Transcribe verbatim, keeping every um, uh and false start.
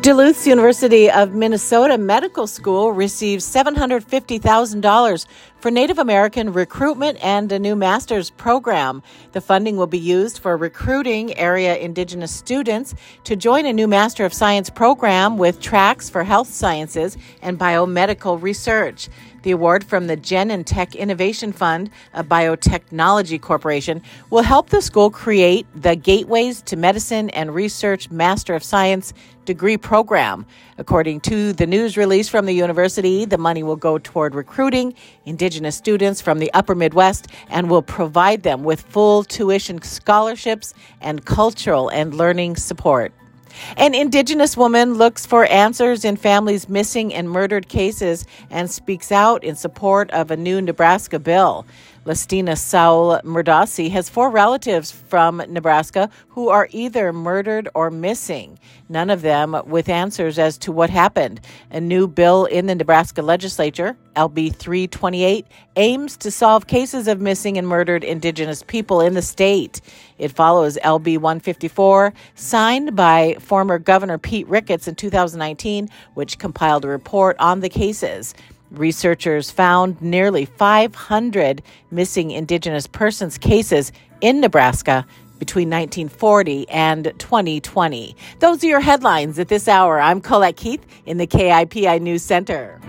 Duluth University of Minnesota Medical School receives seven hundred fifty thousand dollars for Native American recruitment and a new master's program. The funding will be used for recruiting area Indigenous students to join a new Master of Science program with tracks for health sciences and biomedical research. The award from the Genentech Innovation Fund, a biotechnology corporation, will help the school create the Gateways to Medicine and Research Master of Science degree program. According to the news release from the university, the money will go toward recruiting Indigenous students from the upper Midwest and will provide them with full tuition scholarships and cultural and learning support. An Indigenous woman looks for answers in families' missing and murdered cases and speaks out in support of a new Nebraska bill. Lestina Saul Murdasi has four relatives from Nebraska who are either murdered or missing, none of them with answers as to what happened. A new bill in the Nebraska legislature, L B three twenty-eight, aims to solve cases of missing and murdered Indigenous people in the state. It follows L B one fifty-four, signed by former Governor Pete Ricketts in two thousand nineteen, which compiled a report on the cases. Researchers found nearly five hundred missing Indigenous persons cases in Nebraska between nineteen forty and twenty twenty. Those are your headlines at this hour. I'm Colette Keith in the K I P I News Center.